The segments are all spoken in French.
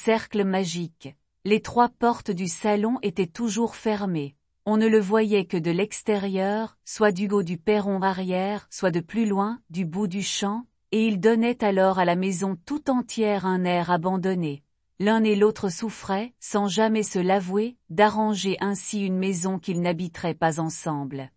cercle magique. Les 3 portes du salon étaient toujours fermées. On ne le voyait que de l'extérieur, soit du haut du perron arrière, soit de plus loin, du bout du champ, et il donnait alors à la maison tout entière un air abandonné. L'un et l'autre souffraient, sans jamais se l'avouer, d'arranger ainsi une maison qu'ils n'habiteraient pas ensemble.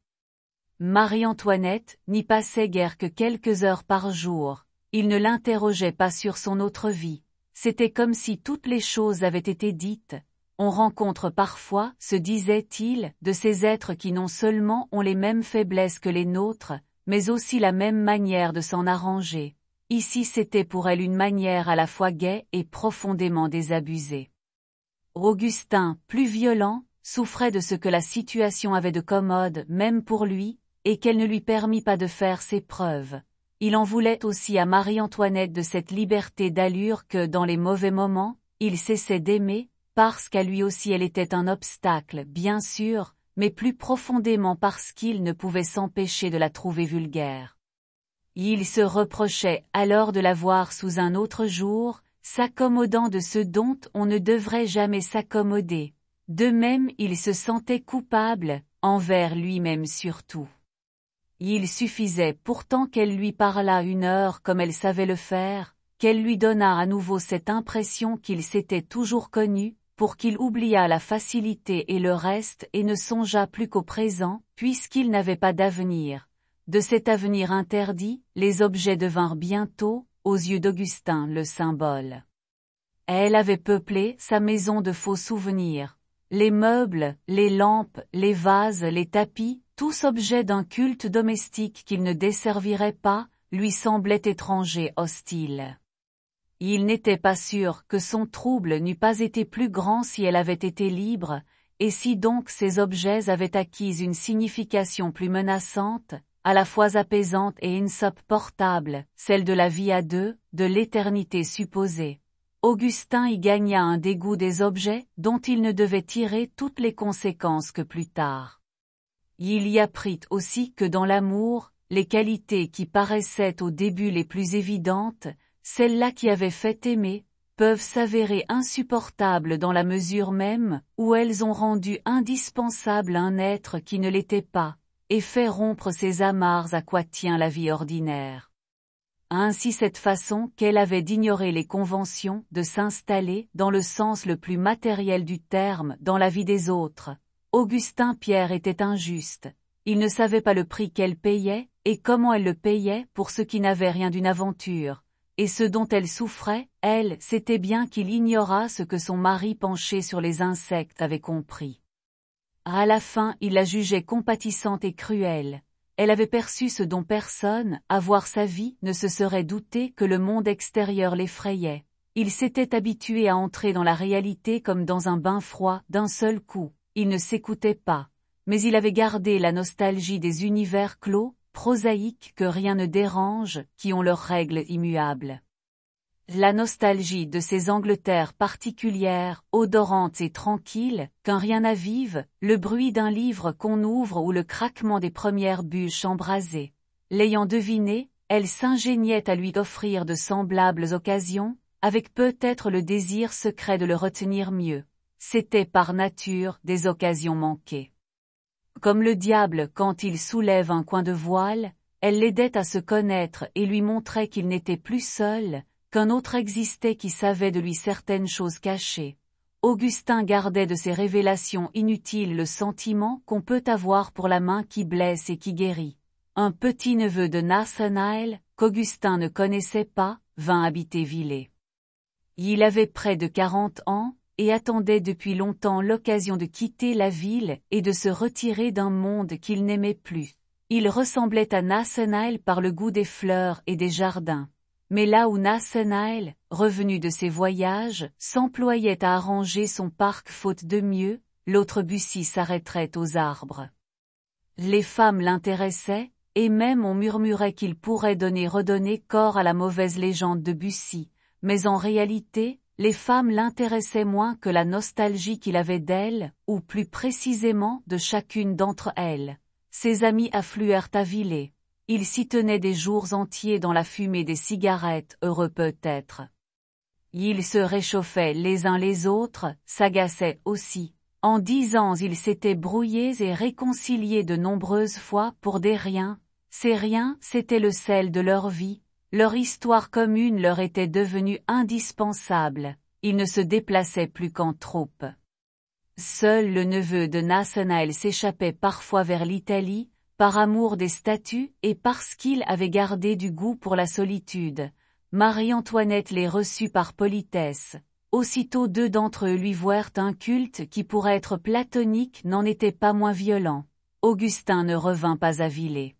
Marie-Antoinette n'y passait guère que quelques heures par jour. Il ne l'interrogeait pas sur son autre vie. C'était comme si toutes les choses avaient été dites. On rencontre parfois, se disait-il, de ces êtres qui non seulement ont les mêmes faiblesses que les nôtres, mais aussi la même manière de s'en arranger. Ici c'était pour elle une manière à la fois gaie et profondément désabusée. Augustin, plus violent, souffrait de ce que la situation avait de commode même pour lui, et qu'elle ne lui permit pas de faire ses preuves. Il en voulait aussi à Marie-Antoinette de cette liberté d'allure que, dans les mauvais moments, il cessait d'aimer, parce qu'à lui aussi elle était un obstacle, bien sûr, mais plus profondément parce qu'il ne pouvait s'empêcher de la trouver vulgaire. Il se reprochait alors de la voir sous un autre jour, s'accommodant de ce dont on ne devrait jamais s'accommoder. De même il se sentait coupable, envers lui-même surtout. Il suffisait pourtant qu'elle lui parlât 1 heure comme elle savait le faire, qu'elle lui donnât à nouveau cette impression qu'il s'était toujours connu, pour qu'il oubliât la facilité et le reste et ne songeât plus qu'au présent, puisqu'il n'avait pas d'avenir. De cet avenir interdit, les objets devinrent bientôt, aux yeux d'Augustin, le symbole. Elle avait peuplé sa maison de faux souvenirs. Les meubles, les lampes, les vases, les tapis, tous objets d'un culte domestique qu'il ne desservirait pas, lui semblaient étrangers, hostiles. Il n'était pas sûr que son trouble n'eût pas été plus grand si elle avait été libre, et si donc ces objets avaient acquis une signification plus menaçante, à la fois apaisante et insupportable, celle de la vie à deux, de l'éternité supposée. Augustin y gagna un dégoût des objets, dont il ne devait tirer toutes les conséquences que plus tard. Il y apprit aussi que dans l'amour, les qualités qui paraissaient au début les plus évidentes, celles-là qui avaient fait aimer, peuvent s'avérer insupportables dans la mesure même où elles ont rendu indispensable un être qui ne l'était pas, et fait rompre ces amarres à quoi tient la vie ordinaire. Ainsi cette façon qu'elle avait d'ignorer les conventions, de s'installer, dans le sens le plus matériel du terme, dans la vie des autres. Augustin Pierre était injuste. Il ne savait pas le prix qu'elle payait, et comment elle le payait pour ceux qui n'avaient rien d'une aventure. Et ce dont elle souffrait, elle, c'était bien qu'il ignorât ce que son mari penché sur les insectes avait compris. À la fin il la jugeait compatissante et cruelle. Elle avait perçu ce dont personne, à voir sa vie, ne se serait douté que le monde extérieur l'effrayait. Il s'était habitué à entrer dans la réalité comme dans un bain froid, d'un seul coup. Il ne s'écoutait pas, mais il avait gardé la nostalgie des univers clos, prosaïques que rien ne dérange, qui ont leurs règles immuables. La nostalgie de ces Angleterres particulières, odorantes et tranquilles, qu'un rien n'avive, le bruit d'un livre qu'on ouvre ou le craquement des premières bûches embrasées. L'ayant deviné, elle s'ingéniait à lui offrir de semblables occasions, avec peut-être le désir secret de le retenir mieux. C'étaient par nature des occasions manquées. Comme le diable quand il soulève un coin de voile, elle l'aidait à se connaître et lui montrait qu'il n'était plus seul, qu'un autre existait qui savait de lui certaines choses cachées. Augustin gardait de ces révélations inutiles le sentiment qu'on peut avoir pour la main qui blesse et qui guérit. Un petit-neveu de Nassenael, qu'Augustin ne connaissait pas, vint habiter Villers. Il avait près de 40 ans, et attendait depuis longtemps l'occasion de quitter la ville et de se retirer d'un monde qu'il n'aimait plus. Il ressemblait à Nassenael par le goût des fleurs et des jardins. Mais là où Nassenael, revenu de ses voyages, s'employait à arranger son parc faute de mieux, l'autre Bussy s'arrêterait aux arbres. Les femmes l'intéressaient, et même on murmurait qu'il pourrait redonner corps à la mauvaise légende de Bussy, mais en réalité, les femmes l'intéressaient moins que la nostalgie qu'il avait d'elles, ou plus précisément de chacune d'entre elles. Ses amis affluèrent à Villers. Ils s'y tenaient des jours entiers dans la fumée des cigarettes, heureux peut-être. Ils se réchauffaient les uns les autres, s'agaçaient aussi. En 10 ans ils s'étaient brouillés et réconciliés de nombreuses fois pour des riens. Ces riens, c'était le sel de leur vie. Leur histoire commune leur était devenue indispensable. Ils ne se déplaçaient plus qu'en troupe. Seul le neveu de Nathanaël s'échappait parfois vers l'Italie, par amour des statues et parce qu'il avait gardé du goût pour la solitude. Marie-Antoinette les reçut par politesse. Aussitôt 2 d'entre eux lui vouèrent un culte qui pour être platonique n'en était pas moins violent. Augustin ne revint pas à Villers.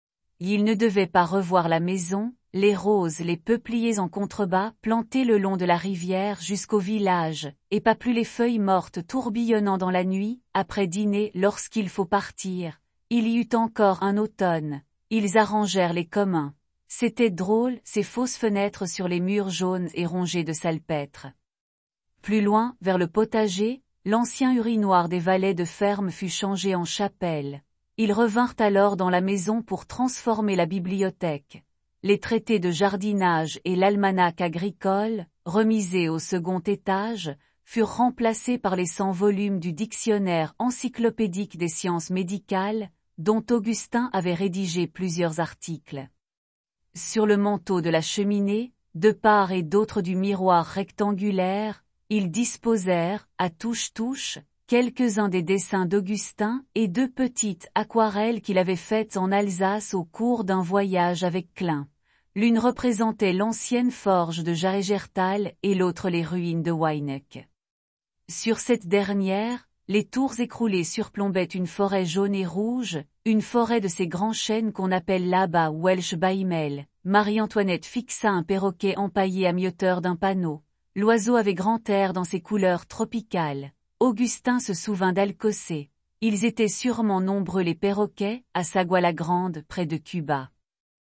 Il ne devait pas revoir la maison, les roses, les peupliers en contrebas plantés le long de la rivière jusqu'au village, et pas plus les feuilles mortes tourbillonnant dans la nuit, après dîner lorsqu'il faut partir. Il y eut encore un automne. Ils arrangèrent les communs. C'était drôle, ces fausses fenêtres sur les murs jaunes et rongés de salpêtre. Plus loin, vers le potager, l'ancien urinoir des valets de ferme fut changé en chapelle. Ils revinrent alors dans la maison pour transformer la bibliothèque. Les traités de jardinage et l'almanach agricole, remisés au second étage, furent remplacés par les 100 volumes du dictionnaire encyclopédique des sciences médicales, dont Augustin avait rédigé plusieurs articles. Sur le manteau de la cheminée, de part et d'autre du miroir rectangulaire, ils disposèrent, à touche-touche, quelques-uns des dessins d'Augustin et 2 petites aquarelles qu'il avait faites en Alsace au cours d'un voyage avec Klein. L'une représentait l'ancienne forge de Jaegerthal et l'autre les ruines de Weinecke. Sur cette dernière, les tours écroulées surplombaient une forêt jaune et rouge, une forêt de ces grands chênes qu'on appelle là-bas Welsh Baimel. Marie-Antoinette fixa un perroquet empaillé à mi-hauteur d'un panneau. L'oiseau avait grand air dans ses couleurs tropicales. Augustin se souvint d'Alcocer. Ils étaient sûrement nombreux les perroquets, à Sagua-la-Grande, près de Cuba.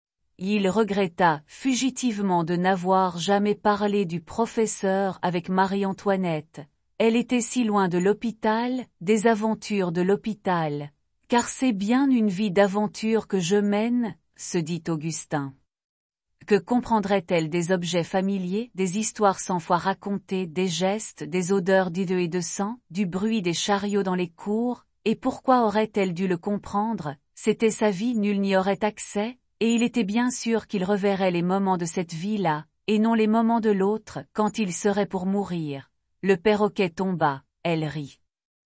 Il regretta fugitivement de n'avoir jamais parlé du professeur avec Marie-Antoinette. Elle était si loin de l'hôpital, des aventures de l'hôpital. Car c'est bien une vie d'aventure que je mène, se dit Augustin. Que comprendrait-elle des objets familiers, des histoires 100 fois racontées, des gestes, des odeurs d'hideux et de sang, du bruit des chariots dans les cours, et pourquoi aurait-elle dû le comprendre? C'était sa vie, nul n'y aurait accès, et il était bien sûr qu'il reverrait les moments de cette vie-là, et non les moments de l'autre, quand il serait pour mourir. Le perroquet tomba, elle rit.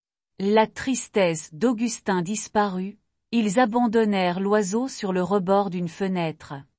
La tristesse d'Augustin disparut, ils abandonnèrent l'oiseau sur le rebord d'une fenêtre.